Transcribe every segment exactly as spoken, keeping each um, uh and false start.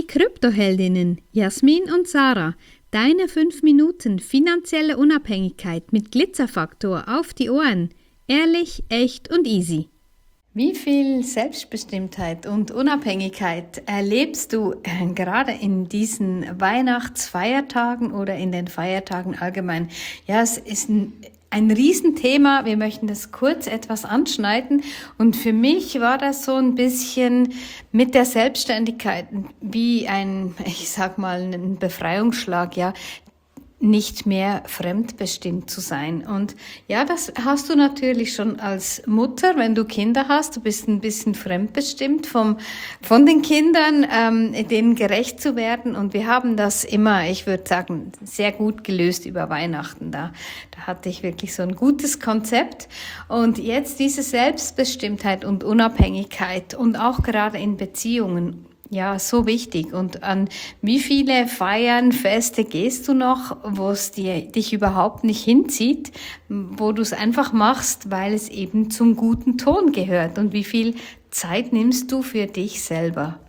Kryptoheldinnen Jasmin und Sarah. Deine fünf Minuten finanzielle Unabhängigkeit mit Glitzerfaktor auf die Ohren. Ehrlich, echt und easy. Wie viel Selbstbestimmtheit und Unabhängigkeit erlebst du äh, gerade in diesen Weihnachtsfeiertagen oder in den Feiertagen allgemein? Ja, es ist ein Ein Riesenthema, wir möchten das kurz etwas anschneiden und für mich war das so ein bisschen mit der Selbstständigkeit wie ein, ich sag mal, ein Befreiungsschlag, ja, nicht mehr fremdbestimmt zu sein. Und ja, das hast du natürlich schon als Mutter, wenn du Kinder hast, du bist ein bisschen fremdbestimmt vom, von den Kindern, ähm, denen gerecht zu werden. Und wir haben das immer, ich würde sagen, sehr gut gelöst über Weihnachten. Da, da hatte ich wirklich so ein gutes Konzept. Und jetzt diese Selbstbestimmtheit und Unabhängigkeit und auch gerade in Beziehungen, ja, so wichtig. Und an wie viele Feiern, Feste gehst du noch, wo es dir, dich überhaupt nicht hinzieht, wo du es einfach machst, weil es eben zum guten Ton gehört? Und wie viel Zeit nimmst du für dich selber?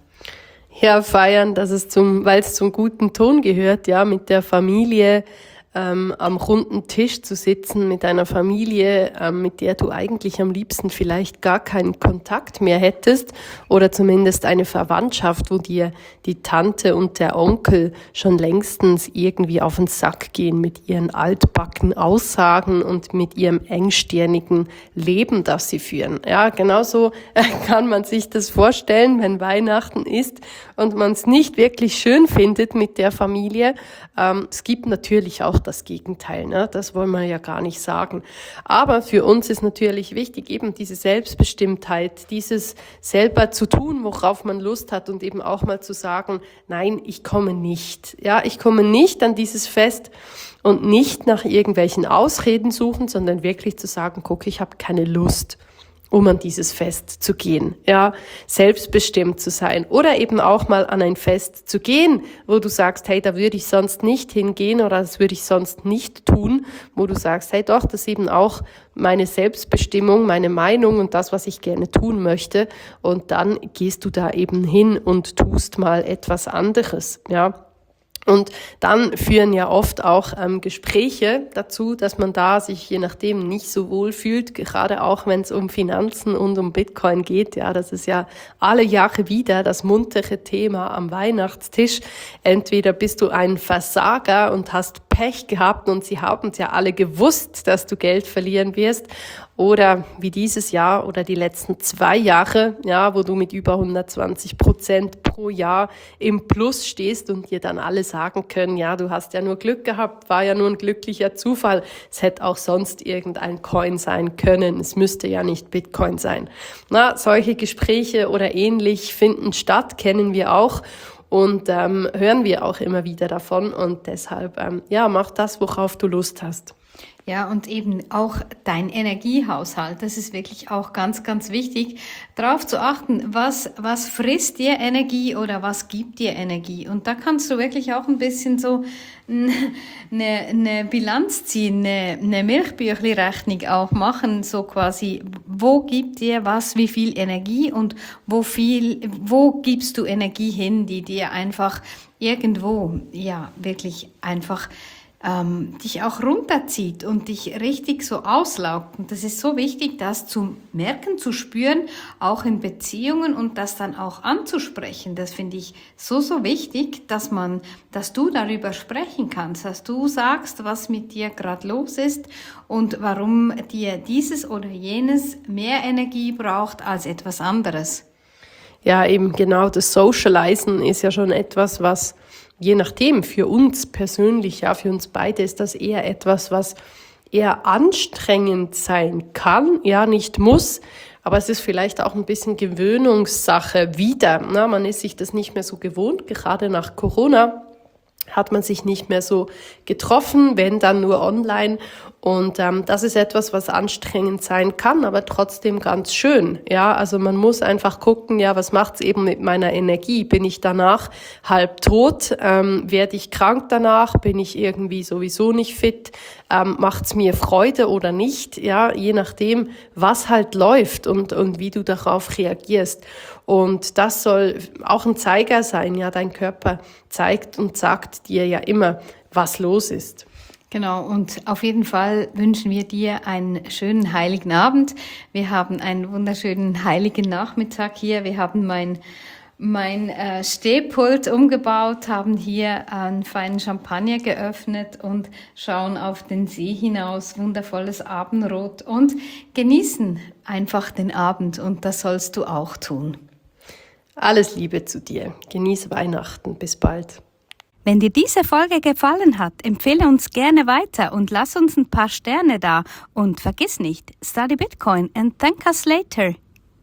Ja, feiern, dass es zum, weil es zum guten Ton gehört, ja, mit der Familie, ähm, am runden Tisch zu sitzen mit einer Familie, ähm, mit der du eigentlich am liebsten vielleicht gar keinen Kontakt mehr hättest oder zumindest eine Verwandtschaft, wo dir die Tante und der Onkel schon längstens irgendwie auf den Sack gehen mit ihren altbacken Aussagen und mit ihrem engstirnigen Leben, das sie führen. Ja, genauso kann man sich das vorstellen, wenn Weihnachten ist und man es nicht wirklich schön findet mit der Familie. Ähm, es gibt natürlich auch das Gegenteil, ne? Das wollen wir ja gar nicht sagen. Aber für uns ist natürlich wichtig, eben diese Selbstbestimmtheit, dieses selber zu tun, worauf man Lust hat und eben auch mal zu sagen, nein, ich komme nicht. Ja, ich komme nicht an dieses Fest und nicht nach irgendwelchen Ausreden suchen, sondern wirklich zu sagen, guck, ich habe keine Lust, um an dieses Fest zu gehen, ja, selbstbestimmt zu sein oder eben auch mal an ein Fest zu gehen, wo du sagst, hey, da würde ich sonst nicht hingehen oder das würde ich sonst nicht tun, wo du sagst, hey, doch, das ist eben auch meine Selbstbestimmung, meine Meinung und das, was ich gerne tun möchte und dann gehst du da eben hin und tust mal etwas anderes, ja. Und dann führen ja oft auch ähm, Gespräche dazu, dass man da sich je nachdem nicht so wohl fühlt, gerade auch wenn es um Finanzen und um Bitcoin geht. Ja, das ist ja alle Jahre wieder das muntere Thema am Weihnachtstisch. Entweder bist du ein Versager und hast Pech gehabt und sie haben es ja alle gewusst, dass du Geld verlieren wirst. Oder wie dieses Jahr oder die letzten zwei Jahre, ja, wo du mit über hundertzwanzig Prozent pro Jahr im Plus stehst und dir dann alle sagen können, ja, du hast ja nur Glück gehabt, war ja nur ein glücklicher Zufall. Es hätte auch sonst irgendein Coin sein können. Es müsste ja nicht Bitcoin sein. Na, solche Gespräche oder ähnlich finden statt, kennen wir auch. Und ähm, hören wir auch immer wieder davon und deshalb, ähm, ja, mach das, worauf du Lust hast. Ja, und eben auch dein Energiehaushalt, das ist wirklich auch ganz, ganz wichtig, darauf zu achten, was, was frisst dir Energie oder was gibt dir Energie. Und da kannst du wirklich auch ein bisschen so eine, eine Bilanz ziehen, eine, eine Milchbüchli-Rechnung auch machen, so quasi, wo gibt dir was, wie viel Energie und wo viel, wo gibst du Energie hin, die dir einfach irgendwo, ja, wirklich einfach Ähm, dich auch runterzieht und dich richtig so auslaugt. Und das ist so wichtig, das zu merken, zu spüren, auch in Beziehungen und das dann auch anzusprechen. Das finde ich so, so wichtig, dass man, dass du darüber sprechen kannst, dass du sagst, was mit dir gerade los ist und warum dir dieses oder jenes mehr Energie braucht als etwas anderes. Ja, eben genau, das Socializen ist ja schon etwas, was je nachdem, für uns persönlich, ja, für uns beide ist das eher etwas, was eher anstrengend sein kann, ja, nicht muss, aber es ist vielleicht auch ein bisschen Gewöhnungssache wieder. Na, man ist sich das nicht mehr so gewohnt, gerade nach Corona hat man sich nicht mehr so getroffen, wenn dann nur online. Und ähm, das ist etwas, was anstrengend sein kann, aber trotzdem ganz schön. Ja, also man muss einfach gucken, ja, was macht's eben mit meiner Energie? Bin ich danach halb tot? Ähm, werde ich krank danach? Bin ich irgendwie sowieso nicht fit? Ähm, macht's mir Freude oder nicht? Ja, je nachdem, was halt läuft und und wie du darauf reagierst. Und das soll auch ein Zeiger sein, ja, dein Körper zeigt und sagt dir ja immer, was los ist. Genau, und auf jeden Fall wünschen wir dir einen schönen heiligen Abend. Wir haben einen wunderschönen heiligen Nachmittag hier. Wir haben mein mein äh, Stehpult umgebaut, haben hier einen feinen Champagner geöffnet und schauen auf den See hinaus, wundervolles Abendrot und genießen einfach den Abend und das sollst du auch tun. Alles Liebe zu dir. Genieße Weihnachten. Bis bald. Wenn dir diese Folge gefallen hat, empfehle uns gerne weiter und lass uns ein paar Sterne da. Und vergiss nicht, study Bitcoin and thank us later.